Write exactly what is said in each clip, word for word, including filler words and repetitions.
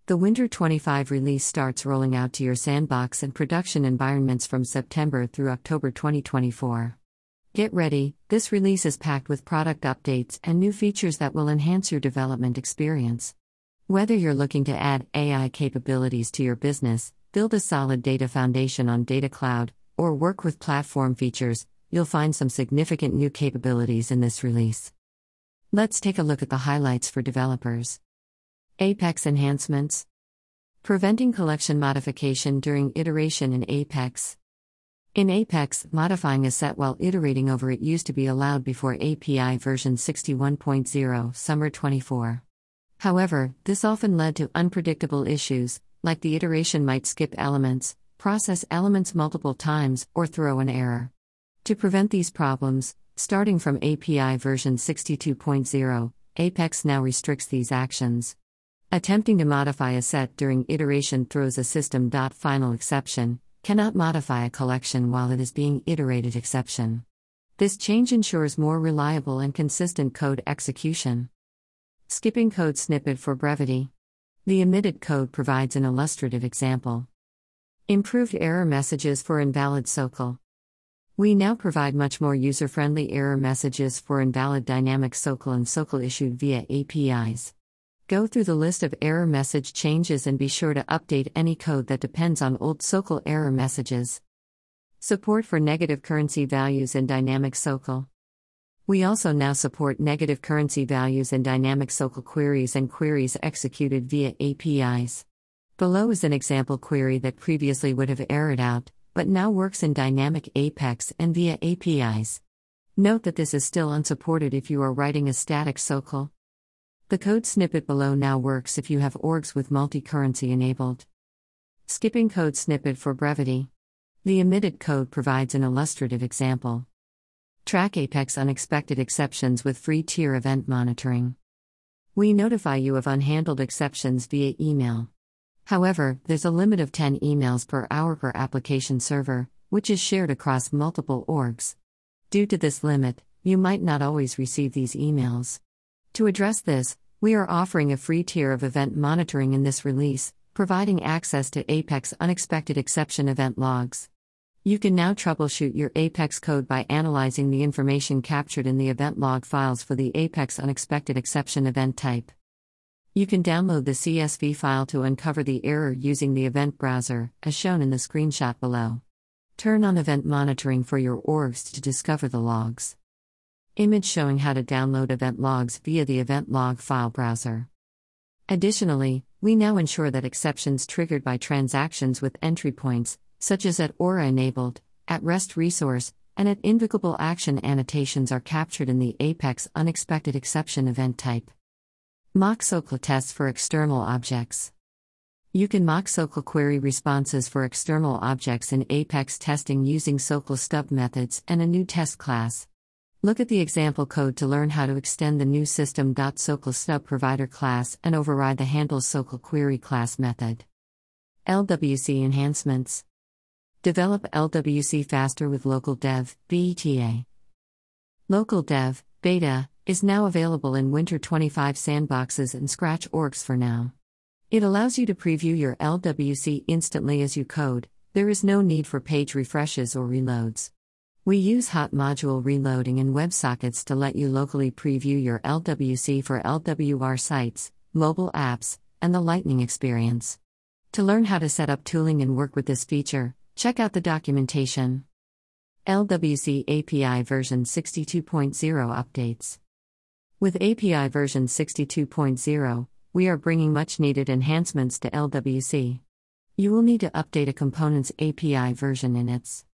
The Winter twenty-five release starts rolling out to your sandbox and production environments from September through October twenty twenty-four. Get ready, this release is packed with product updates and new features that will enhance your development experience. Whether you're looking to add A I capabilities to your business, build a solid data foundation on Data Cloud, or work with platform features, you'll find some significant new capabilities in this release. Let's take a look at the highlights for developers. Apex enhancements. Preventing collection modification during iteration in Apex. In Apex, modifying a set while iterating over it used to be allowed before A P I version sixty-one point zero, summer twenty-four. However, this often led to unpredictable issues, like the iteration might skip elements, process elements multiple times, or throw an error. To prevent these problems, starting from A P I version sixty-two point zero, Apex now restricts these actions. Attempting to modify a set during iteration throws a system.final exception, cannot modify a collection while it is being iterated exception. This change ensures more reliable and consistent code execution. Skipping code snippet for brevity. The omitted code provides an illustrative example. Improved error messages for invalid S O C L. We now provide much more user-friendly error messages for invalid dynamic S O C L and S O C L issued via A P Is. Go through the list of error message changes and be sure to update any code that depends on old S O C L error messages. Support for negative currency values in dynamic S O C L. We also now support negative currency values in dynamic S O C L queries and queries executed via A P Is. Below is an example query that previously would have errored out, but now works in dynamic Apex and via A P Is. Note that this is still unsupported if you are writing a static S O C L. The code snippet below now works if you have orgs with multi-currency enabled. Skipping code snippet for brevity. The omitted code provides an illustrative example. Track Apex unexpected exceptions with free tier event monitoring. We notify you of unhandled exceptions via email. However, there's a limit of ten emails per hour per application server, which is shared across multiple orgs. Due to this limit, you might not always receive these emails. To address this, we are offering a free tier of event monitoring in this release, providing access to Apex unexpected exception event logs. You can now troubleshoot your Apex code by analyzing the information captured in the event log files for the Apex unexpected exception event type. You can download the C S V file to uncover the error using the event browser, as shown in the screenshot below. Turn on event monitoring for your orgs to discover the logs. Image showing how to download event logs via the event log file browser. Additionally, we now ensure that exceptions triggered by transactions with entry points, such as at Aura enabled, at REST resource, and at invocable action annotations are captured in the Apex unexpected exception event type. Mock S O C L tests for external objects. You can mock S O C L query responses for external objects in Apex testing using S O C L stub methods and a new test class. Look at the example code to learn how to extend the new system.socl stub provider class and override the handles S O C L query class method. L W C enhancements. Develop L W C faster with Local Dev, Beta. Local Dev, Beta, is now available in Winter twenty-five sandboxes and Scratch orgs for now. It allows you to preview your L W C instantly as you code. There is no need for page refreshes or reloads. We use hot module reloading in WebSockets to let you locally preview your L W C for L W R sites, mobile apps, and the Lightning experience. To learn how to set up tooling and work with this feature, check out the documentation. L W C A P I version sixty-two point zero updates. With A P I version sixty-two point zero, we are bringing much-needed enhancements to L W C. You will need to update a component's A P I version in its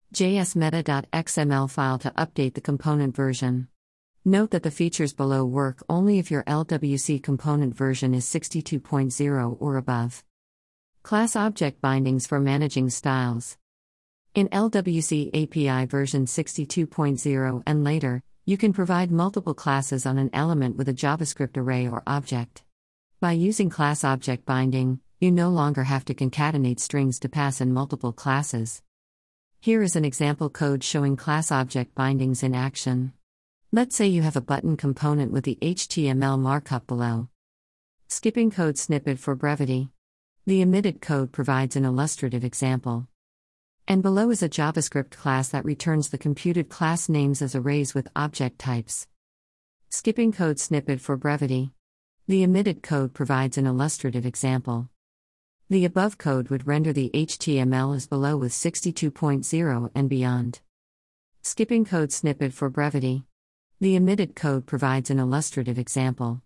jsmeta.xml file to update the component version. Note that the features below work only if your L W C component version is sixty-two point zero or above. Class object bindings for managing styles. In L W C A P I version sixty-two point zero and later, you can provide multiple classes on an element with a JavaScript array or object. By using class object binding, you no longer have to concatenate strings to pass in multiple classes. Here is an example code showing class object bindings in action. Let's say you have a button component with the H T M L markup below. Skipping code snippet for brevity. The omitted code provides an illustrative example. And below is a JavaScript class that returns the computed class names as arrays with object types. Skipping code snippet for brevity. The omitted code provides an illustrative example. The above code would render the H T M L as below with sixty-two point zero and beyond. Skipping code snippet for brevity. The omitted code provides an illustrative example.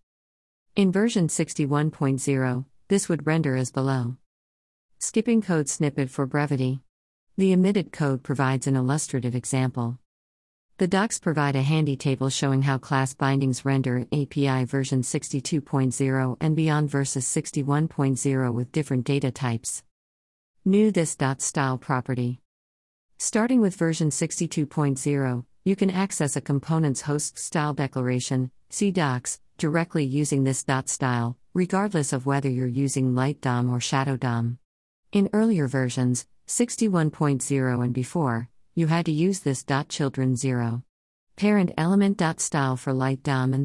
In version sixty-one point zero, this would render as below. Skipping code snippet for brevity. The omitted code provides an illustrative example. The docs provide a handy table showing how class bindings render A P I version sixty-two point zero and beyond versus sixty-one point zero with different data types. New this.style property. Starting with version sixty-two point zero, you can access a component's host style declaration, see docs, directly using this.style, regardless of whether you're using Light D O M or Shadow D O M. In earlier versions, sixty-one point zero and before, you had to use this.children zero. Parent element.style for Light D O M and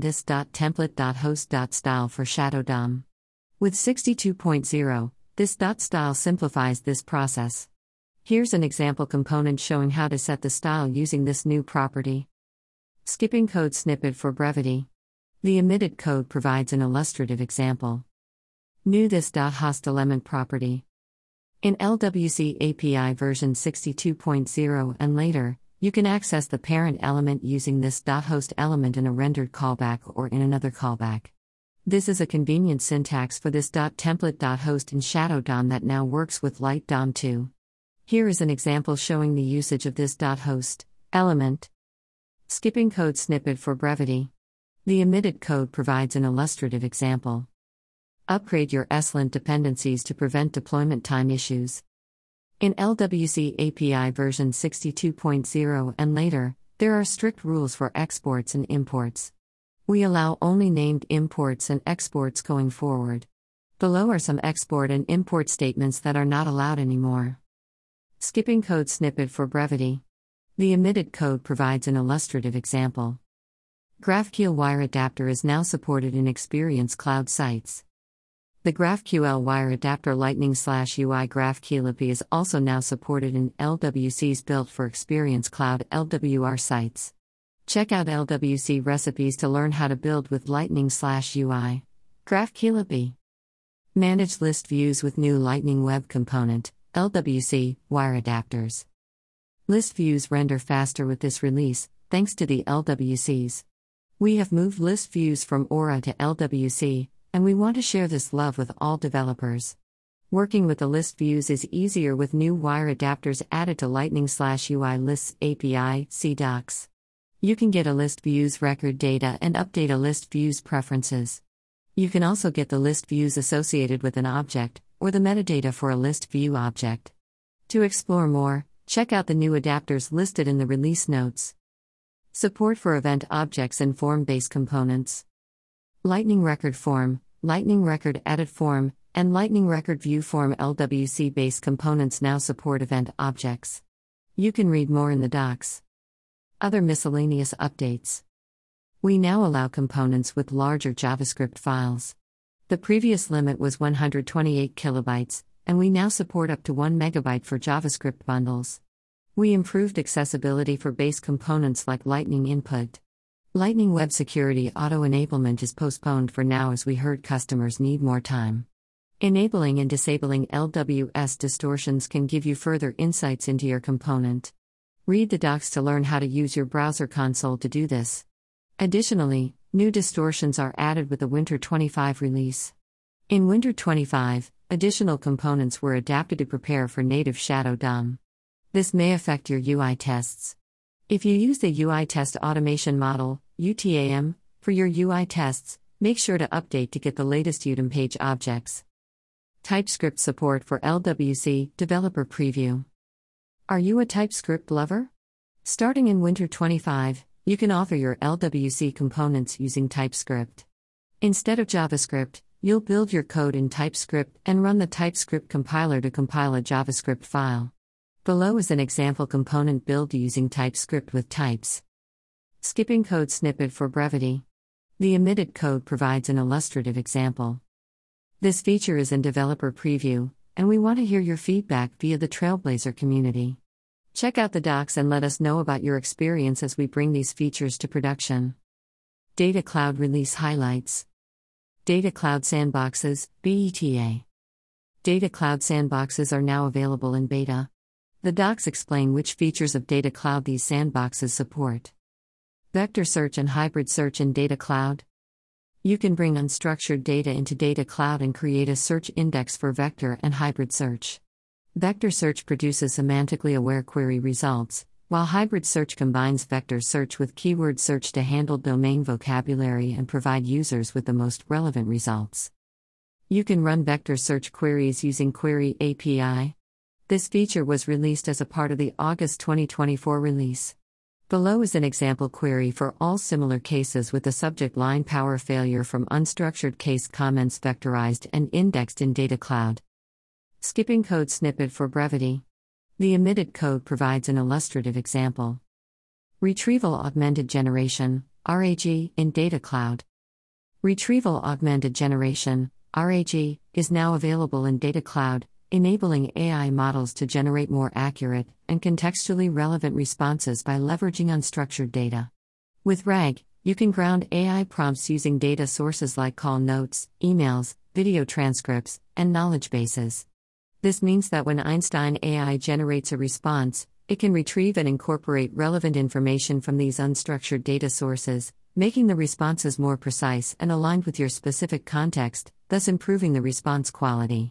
this.template.host.style for Shadow D O M. With sixty-two point zero, this.style simplifies this process. Here's an example component showing how to set the style using this new property. Skipping code snippet for brevity. The omitted code provides an illustrative example. New this.hostElement property. In L W C A P I version sixty-two point zero and later, you can access the parent element using this.host element in a rendered callback or in another callback. This is a convenient syntax for this.template.host in Shadow D O M that now works with Light D O M too. Here is an example showing the usage of this.host element. Skipping code snippet for brevity. The omitted code provides an illustrative example. Upgrade your ESLint dependencies to prevent deployment time issues. In L W C A P I version sixty-two point zero and later, there are strict rules for exports and imports. We allow only named imports and exports going forward. Below are some export and import statements that are not allowed anymore. Skipping code snippet for brevity. The omitted code provides an illustrative example. GraphQL Wire Adapter is now supported in Experience Cloud sites. The GraphQL Wire Adapter Lightning slash U I GraphQL A P I is also now supported in L W C's built for Experience Cloud L W R sites. Check out L W C recipes to learn how to build with Lightning slash U I GraphQL A P I. Manage list views with new Lightning Web Component, L W C, wire adapters. List views render faster with this release, thanks to the L W Cs. We have moved list views from Aura to L W C, and we want to share this love with all developers. Working with the list views is easier with new wire adapters added to Lightning slash U I Lists A P I, see docs. You can get a list view's record data and update a list view's preferences. You can also get the list views associated with an object, or the metadata for a list view object. To explore more, check out the new adapters listed in the release notes. Support for event objects and form-based components. Lightning Record Form, Lightning Record Edit Form, and Lightning Record View Form L W C-based components now support event objects. You can read more in the docs. Other miscellaneous updates. We now allow components with larger JavaScript files. The previous limit was one hundred twenty-eight kilobytes, and we now support up to one megabyte for JavaScript bundles. We improved accessibility for base components like Lightning Input. Lightning Web Security auto-enablement is postponed for now as we heard customers need more time. Enabling and disabling L W S distortions can give you further insights into your component. Read the docs to learn how to use your browser console to do this. Additionally, new distortions are added with the Winter twenty-five release. In Winter twenty-five, additional components were adapted to prepare for native Shadow D O M. This may affect your U I tests. If you use the U I Test Automation Model, U T A M, for your U I tests, make sure to update to get the latest U T A M page objects. TypeScript support for L W C Developer Preview. Are you a TypeScript lover? Starting in Winter twenty-five, you can author your L W C components using TypeScript. Instead of JavaScript, you'll build your code in TypeScript and run the TypeScript compiler to compile a JavaScript file. Below is an example component build using TypeScript with types. Skipping code snippet for brevity. The omitted code provides an illustrative example. This feature is in developer preview, and we want to hear your feedback via the Trailblazer community. Check out the docs and let us know about your experience as we bring these features to production. Data Cloud Release Highlights. Data Cloud Sandboxes, B E T A. Data Cloud Sandboxes are now available in beta. The docs explain which features of Data Cloud these sandboxes support. Vector search and hybrid search in Data Cloud. You can bring unstructured data into Data Cloud and create a search index for vector and hybrid search. Vector search produces semantically aware query results, while hybrid search combines vector search with keyword search to handle domain vocabulary and provide users with the most relevant results. You can run vector search queries using Query A P I. This feature was released as a part of the August twenty twenty-four release. Below is an example query for all similar cases with the subject line power failure from unstructured case comments vectorized and indexed in Data Cloud. Skipping code snippet for brevity. The omitted code provides an illustrative example. Retrieval Augmented Generation, R A G, in Data Cloud. Retrieval Augmented Generation, R A G, is now available in Data Cloud, enabling A I models to generate more accurate and contextually relevant responses by leveraging unstructured data. With RAG, you can ground A I prompts using data sources like call notes, emails, video transcripts, and knowledge bases. This means that when Einstein A I generates a response, it can retrieve and incorporate relevant information from these unstructured data sources, making the responses more precise and aligned with your specific context, thus improving the response quality.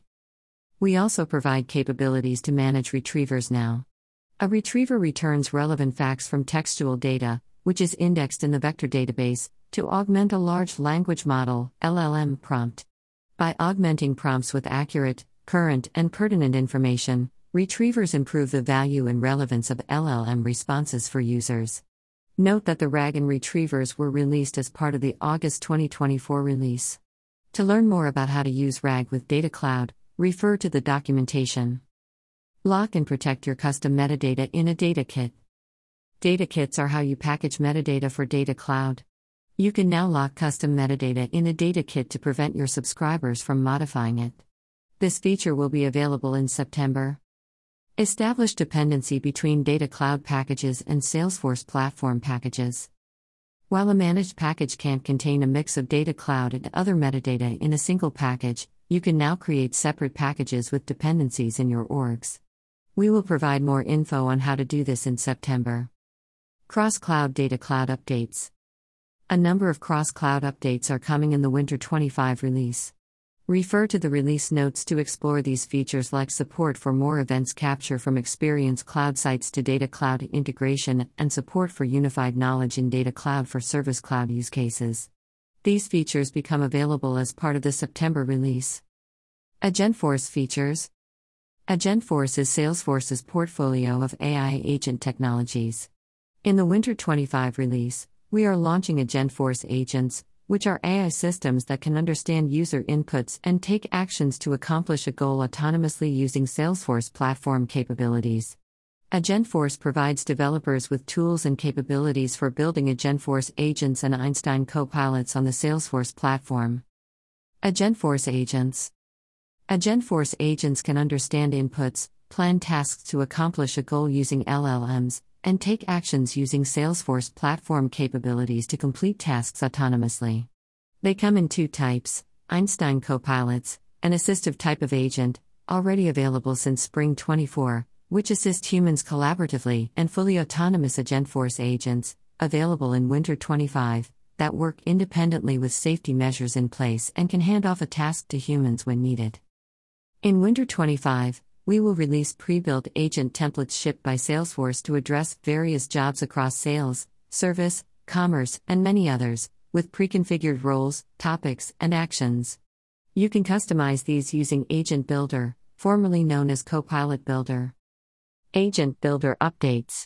We also provide capabilities to manage retrievers now. A retriever returns relevant facts from textual data, which is indexed in the vector database, to augment a large language model L L M prompt. By augmenting prompts with accurate, current, and pertinent information, retrievers improve the value and relevance of L L M responses for users. Note that the RAG and retrievers were released as part of the August twenty twenty-four release. To learn more about how to use RAG with Data Cloud, refer to the documentation. Lock and protect your custom metadata in a data kit. Data kits are how you package metadata for Data Cloud. You can now lock custom metadata in a data kit to prevent your subscribers from modifying it. This feature will be available in September. Establish dependency between Data Cloud packages and Salesforce platform packages. While a managed package can't contain a mix of Data Cloud and other metadata in a single package, you can now create separate packages with dependencies in your orgs. We will provide more info on how to do this in September. Cross-Cloud Data Cloud Updates. A number of cross-cloud updates are coming in the Winter twenty-five release. Refer to the release notes to explore these features like support for more events capture from Experience Cloud sites to Data Cloud integration and support for unified knowledge in Data Cloud for Service Cloud use cases. These features become available as part of the September release. Agentforce features. Agentforce is Salesforce's portfolio of A I agent technologies. In the Winter twenty-five release, we are launching Agentforce agents, which are A I systems that can understand user inputs and take actions to accomplish a goal autonomously using Salesforce platform capabilities. Agentforce provides developers with tools and capabilities for building Agentforce agents and Einstein copilots on the Salesforce platform. Agentforce agents. Agentforce agents can understand inputs, plan tasks to accomplish a goal using L L Ms, and take actions using Salesforce platform capabilities to complete tasks autonomously. They come in two types: Einstein copilots, an assistive type of agent, already available since Spring twenty-four, which assist humans collaboratively, and fully autonomous Agentforce agents, available in Winter twenty-five, that work independently with safety measures in place and can hand off a task to humans when needed. In Winter twenty-five, we will release pre-built agent templates shipped by Salesforce to address various jobs across sales, service, commerce, and many others, with pre-configured roles, topics, and actions. You can customize these using Agent Builder, formerly known as Copilot Builder. Agent Builder updates.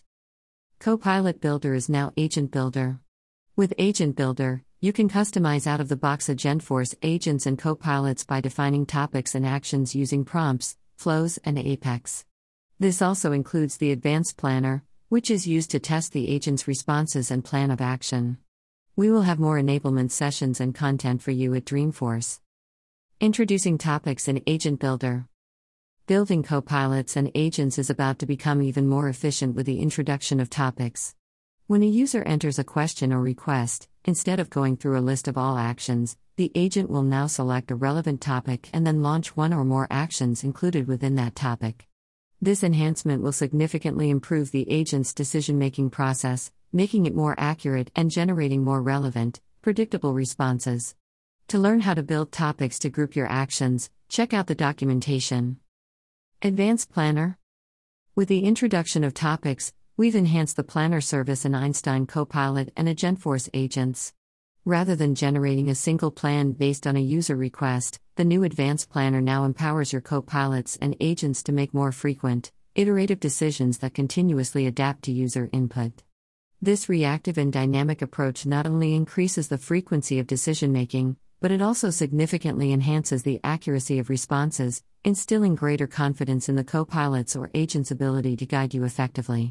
Copilot Builder is now Agent Builder. With Agent Builder, you can customize out-of-the-box Agentforce agents and copilots by defining topics and actions using prompts, flows, and Apex. This also includes the Advanced Planner, which is used to test the agent's responses and plan of action. We will have more enablement sessions and content for you at Dreamforce. Introducing topics in Agent Builder. Building copilots and agents is about to become even more efficient with the introduction of topics. When a user enters a question or request, instead of going through a list of all actions, the agent will now select a relevant topic and then launch one or more actions included within that topic. This enhancement will significantly improve the agent's decision-making process, making it more accurate and generating more relevant, predictable responses. To learn how to build topics to group your actions, check out the documentation. Advanced Planner. With the introduction of topics, we've enhanced the Planner service in Einstein Copilot and Agentforce agents. Rather than generating a single plan based on a user request, the new Advanced Planner now empowers your copilots and agents to make more frequent, iterative decisions that continuously adapt to user input. This reactive and dynamic approach not only increases the frequency of decision-making, but it also significantly enhances the accuracy of responses, instilling greater confidence in the copilot's or agent's ability to guide you effectively.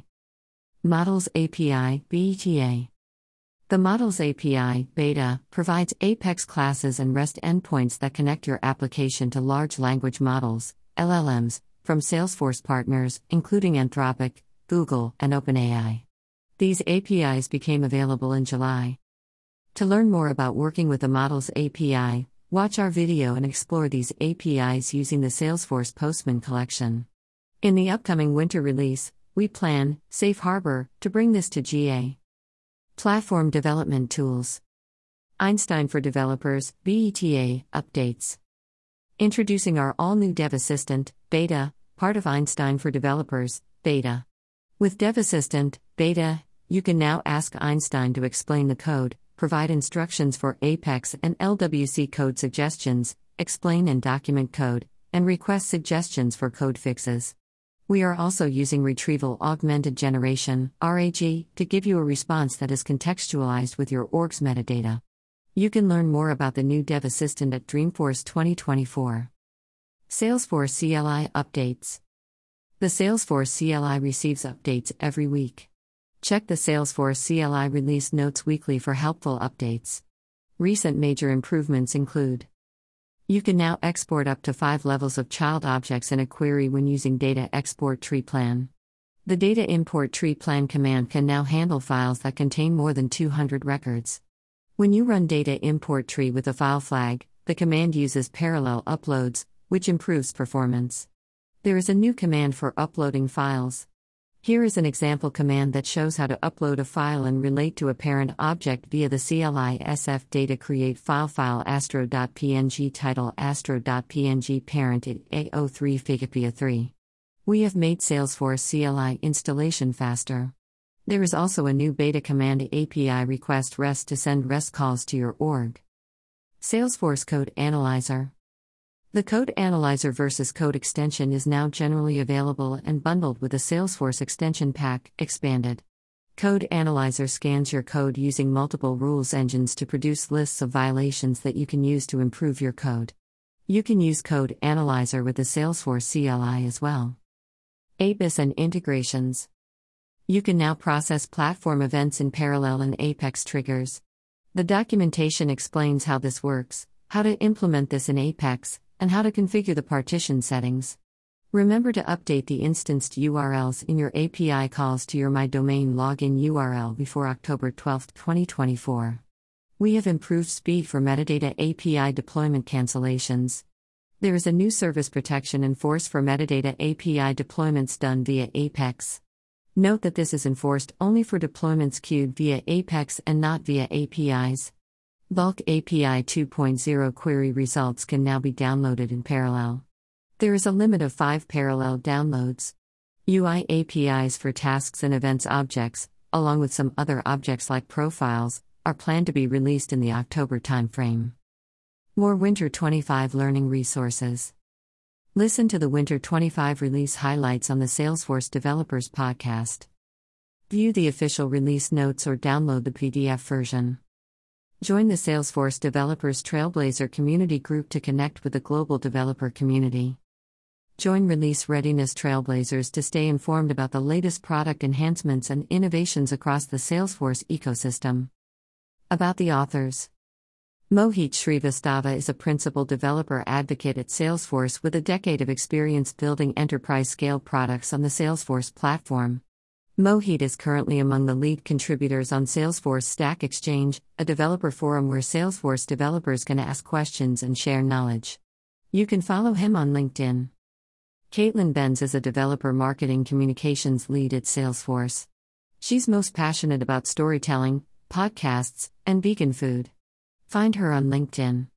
Models A P I (B E T A). The Models A P I (Beta) provides Apex classes and REST endpoints that connect your application to large language models, L L Ms, from Salesforce partners, including Anthropic, Google, and OpenAI. These A P Is became available in July. To learn more about working with the Models A P I, watch our video and explore these A P Is using the Salesforce Postman collection. In the upcoming winter release, we plan, Safe Harbor, to bring this to G A. Platform Development Tools. Einstein for Developers, B E T A, updates. Introducing our all-new Dev Assistant, Beta, part of Einstein for Developers, Beta. With Dev Assistant, Beta, you can now ask Einstein to explain the code, provide instructions for Apex and L W C code suggestions, explain and document code, and request suggestions for code fixes. We are also using Retrieval Augmented Generation, R A G, to give you a response that is contextualized with your org's metadata. You can learn more about the new Dev Assistant at Dreamforce twenty twenty-four. Salesforce C L I updates. The Salesforce C L I receives updates every week. Check the Salesforce C L I release notes weekly for helpful updates. Recent major improvements include: you can now export up to five levels of child objects in a query when using Data Export Tree Plan. The Data Import Tree Plan command can now handle files that contain more than two hundred records. When you run Data Import Tree with a file flag, the command uses parallel uploads, which improves performance. There is a new command for uploading files. Here is an example command that shows how to upload a file and relate to a parent object via the C L I S F data create file file astro.png title astro.png parent at A zero three Figapia three. We have made Salesforce C L I installation faster. There is also a new beta command A P I request REST to send REST calls to your org. Salesforce Code Analyzer. The Code Analyzer versus Code Extension is now generally available and bundled with the Salesforce Extension Pack, expanded. Code Analyzer scans your code using multiple rules engines to produce lists of violations that you can use to improve your code. You can use Code Analyzer with the Salesforce C L I as well. A B I S and integrations. You can now process platform events in parallel and Apex triggers. The documentation explains how this works, how to implement this in Apex, and how to configure the partition settings. Remember to update the instanced U R Ls in your A P I calls to your My Domain login U R L before October twelfth, twenty twenty-four. We have improved speed for metadata A P I deployment cancellations. There is a new service protection enforced for metadata A P I deployments done via Apex. Note that this is enforced only for deployments queued via Apex and not via A P Is. Bulk A P I two point oh query results can now be downloaded in parallel. There is a limit of five parallel downloads. U I A P Is for tasks and events objects, along with some other objects like profiles, are planned to be released in the October timeframe. More Winter twenty-five learning resources. Listen to the Winter twenty-five release highlights on the Salesforce Developers Podcast. View the official release notes or download the P D F version. Join the Salesforce Developers Trailblazer community group to connect with the global developer community. Join Release Readiness Trailblazers to stay informed about the latest product enhancements and innovations across the Salesforce ecosystem. About the authors. Mohit Srivastava is a principal developer advocate at Salesforce with a decade of experience building enterprise-scale products on the Salesforce platform. Mohit is currently among the lead contributors on Salesforce Stack Exchange, a developer forum where Salesforce developers can ask questions and share knowledge. You can follow him on LinkedIn. Caitlin Benz is a developer marketing communications lead at Salesforce. She's most passionate about storytelling, podcasts, and vegan food. Find her on LinkedIn.